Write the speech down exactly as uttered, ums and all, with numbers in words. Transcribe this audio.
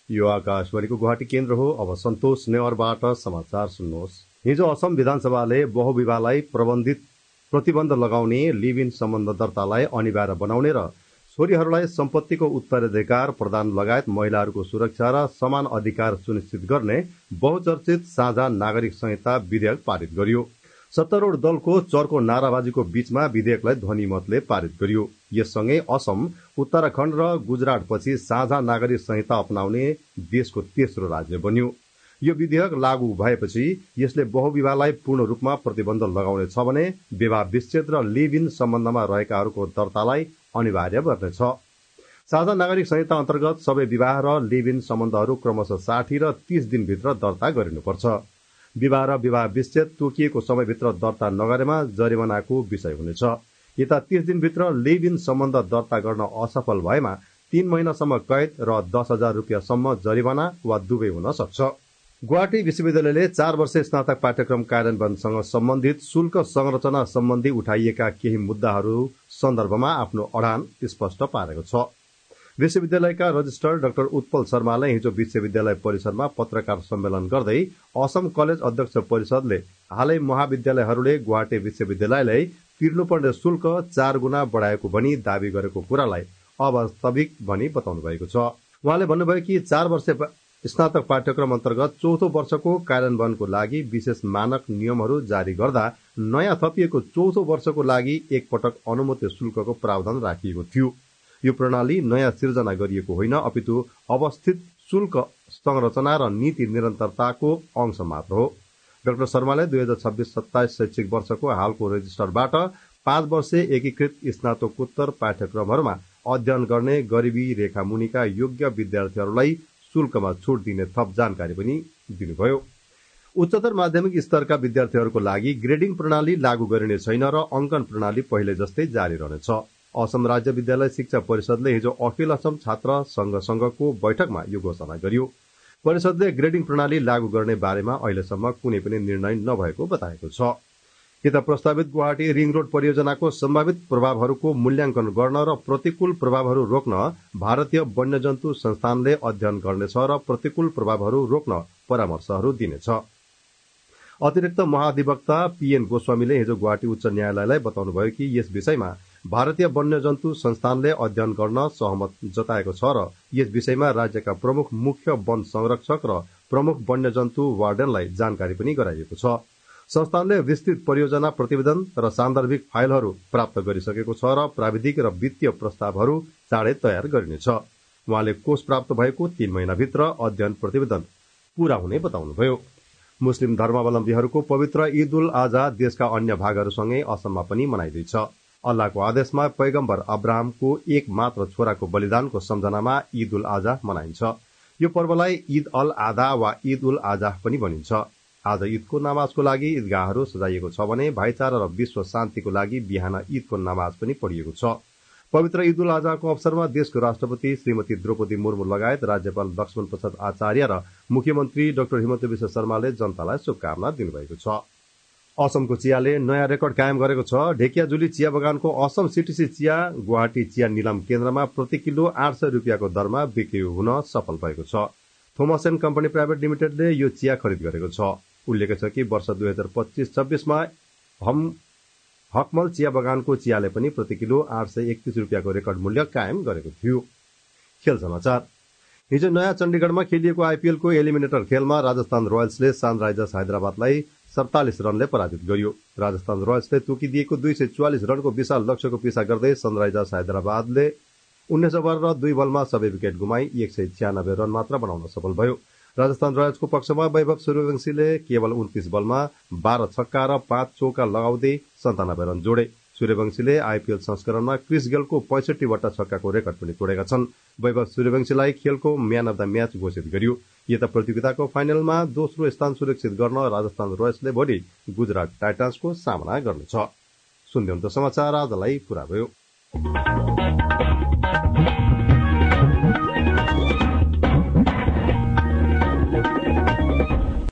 यो आकाशवाणीको गुवाहाटी केन्द्र हो। अब सन्तोष नेवारबाट समाचार सुन्नुहोस्। हिजो असम विधानसभाले बहुविवाहलाई प्रबन्धित प्रतिबन्ध लगाउने लिभ इन सम्बन्ध दर्तालाई अनिवार्य बनाउने र छोरीहरूलाई सम्पत्तिको उत्तराधिकार प्रदान लगायत महिलाहरूको सुरक्षा र समान अधिकार सुनिश्चित गर्ने बहुचर्चित साझा नागरिक संहिता विधेयक पारित गरियो। सत्तारूढ दलको चर्को नाराबाजीको बीचमा विधेयकलाई ध्वनिमतले पारित गरियो। यससँगै असम, उत्तराखण्ड र गुजरातपछि साझा नागरिक संहिता अपनाउने देशको तेस्रो राज्य बन्यो। यो विधेयक लागू भएपछि यसले बहुविवाहलाई पूर्ण रूपमा प्रतिबन्ध लगाउनेछ भने विवाह विच्छेद र लिभ इन सम्बन्धमा रहेकाहरूको दर्तालाई अनिवार्य गर्नेछ। साझा नागरिक संहिता अन्तर्गत सबै विवाह र लिभ इन सम्बन्धहरू क्रमशः साठी र तीस दिनभित्र दर्ता गरिनुपर्छ। विवाह र विवाह विच्छेद तोकिएको समयभित्र दर्ता नगरेमा जरिवानाको विषय हुनेछ। यता तीस दिनभित्र लिभ इन सम्बन्ध दर्ता गर्न असफल भएमा तीन महिनासम्म कैद र दस हजार रुपियाँसम्म जरिवाना वा दुवै हुन सक्छ। गुवाहाटी विश्वविद्यालयले चार वर्ष स्नातक पाठ्यक्रम कार्यान्वयनसँग सम्बन्धित शुल्क संरचना सम्बन्धी उठाइएका केही मुद्दाहरू सन्दर्भमा आफ्नो अडान स्पष्ट पारेको छ। विश्वविद्यालयका रजिस्ट्रार डाक्टर उत्पल शर्माले हिजो विश्वविद्यालय परिसरमा पत्रकार सम्मेलन गर्दै असम कलेज अध्यक्ष परिषदले हालै महाविद्यालयहरूले गुवाहाटी विश्वविद्यालयलाई तिर्नुपर्ने शुल्क चार गुणा बढाएको भनी दावी गरेको कुरालाई अवास्तविक भनी बताउनु भएको छ। उहाँले भन्नुभयो कि चार वर्ष स्नातक पाठ्यक्रम अन्तर्गत चौथो वर्षको कार्यान्वयनको लागि विशेष मानक नियमहरू जारी गर्दा नयाँ थपिएको चौथो वर्षको लागि एकपटक अनुमति शुल्कको प्रावधान राखिएको थियो। यो प्रणाली नयाँ सिर्जना गरिएको होइन, अपितु अवस्थित शुल्क संरचना र नीति निरन्तरताको अंश मात्र हो। डाक्टर शर्माले दुई हजार छब्बीस सत्ताइस शैक्षिक वर्षको हालको रजिस्टरबाट पाँच वर्ष एकीकृत स्नातकोत्तर पाठ्यक्रमहरूमा अध्ययन गर्ने गरिबी रेखा मुनिका योग्य विद्यार्थीहरूलाई शुल्कमा छुट दिने थप जानकारी पनि दिनुभयो। उच्चतर माध्यमिक स्तरका विद्यार्थीहरूको लागि ग्रेडिङ प्रणाली लागू गरिने छैन र अंकन प्रणाली पहिले जस्तै जारी रहनेछ। असम राज्य विद्यालय शिक्षा परिषदले हिजो अखिल असम छात्र संघ-संघको बैठकमा यो घोषणा गर्यो। परिषदले ग्रेडिङ प्रणाली लागू गर्ने बारेमा अहिलेसम्म कुनै पनि निर्णय नभएको बताएको छ। यता प्रस्तावित गुवाहाटी रिङ रोड परियोजनाको सम्भावित प्रभावहरूको मूल्याङ्कन गर्न र प्रतिकूल प्रभावहरू रोक्न भारतीय वन्यजन्तु संस्थानले अध्ययन गर्नेछ र प्रतिकूल प्रभावहरू रोक्न परामर्शहरू दिनेछ। अतिरिक्त महाधिवक्ता पीएन गोस्वामीले हिजो गुवाहाटी उच्च न्यायालयलाई बताउनुभयो कि यस विषयमा भारतीय वन्यजन्तु संस्थानले अध्ययन गर्न सहमत जताएको छ र यस विषयमा राज्यका प्रमुख मुख्य वन संरक्षक र प्रमुख वन्यजन्तु वार्डनलाई जानकारी पनि गराइएको छ। संस्थानले विस्तृत परियोजना प्रतिवेदन र सान्दर्भिक फाइलहरू प्राप्त गरिसकेको छ र प्राविधिक र वित्तीय प्रस्तावहरू चाँडै तयार गरिनेछ। उहाँले कोष प्राप्त भएको तीन महिनाभित्र अध्ययन प्रतिवेदन पूरा हुने बताउनुभयो। मुस्लिम धर्मावलम्बीहरूको पवित्र ईद उल आजहा देशका अन्य भागहरूसँगै असममा पनि मनाइँदैछ। अल्लाहको आदेशमा पैगम्बर अब्राहमको एक मात्र छोराको बलिदानको सम्झनामा ईद उल आजहा मनाइन्छ। यो पर्वलाई ईद अल आधा वा ईद उल आजहा पनि भनिन्छ। आज ईदको नमाजको लागि ईदगाहहरू सजाइएको छ भने भाइचारा र विश्व शान्तिको लागि बिहान ईदको नमाज पनि पढिएको छ। पवित्र ईद उल आजहाको अवसरमा देशको राष्ट्रपति श्रीमती द्रौपदी मुर्मू लगायत राज्यपाल लक्ष्मण प्रसाद आचार्य र मुख्यमन्त्री डाक्टर हिमन्त विश्व शर्माले जनतालाई शुभकामना दिनुभएको छ। असमको चियाले नयाँ रेकर्ड कायम गरेको छ। ढेकियाजुली चिया बगानको असम सीटीसी चिया गुवाहाटी चिया निलाम केन्द्रमा प्रति किलो आठ सय रुपियाँको दरमा बिक्री हुन सफल भएको छ। थोमस एन्ड कम्पनी प्राइभेट लिमिटेडले यो चिया खरिद गरेको छ। उल्लेख छ कि वर्ष दुई हजार पच्चीस छब्बीसमा हम हकमल चिया बगानको चियाले पनि प्रति किलो आठ सय एकतीस रुपियाँको रेकर्ड मूल्य कायम गरेको थियो। खेल समाचार। हिजो नयाँ चण्डीगढमा खेलिएको आइपीएलको एलिमिनेटर खेलमा राजस्थान रोयल्सले सनराइजर्स हैदराबादलाई सडतालीस रनले पराजित गर्यो। राजस्थान रोयल्सले तोकिदिएको दुई सय चौवालिस रनको विशाल लक्ष्यको पिछा गर्दै सनराइजर्स हैदराबादले उन्नाइस ओभर र दुई बलमा सबै विकेट गुमाई एक सय छ्यानब्बे रन मात्र बनाउन सफल भयो। राजस्थान रोयल्सको पक्षमा वैभव सूर्यवंशीले केवल उन्तीस बलमा बाह्र छक्का र पाँच चौका लगाउँदै सन्तानब्बे रन जोडे। सूर्यवंशीले आइपीएल संस्करणमा क्रिस गेलको पैंसठी वटा छक्काको रेकर्ड पनि तोडेका छन्। वैभव सूर्यवंशीलाई खेलको म्यान अफ द म्याच घोषित गरियो। यता प्रतियोगिताको फाइनलमा दोस्रो स्थान सुरक्षित गर्न राजस्थान रोयल्सले भोलि गुजरात टाइटन्सको सामना गर्नेछ। सुन्दै हुनुहुन्छ समाचार, आजलाई पुरा भयो।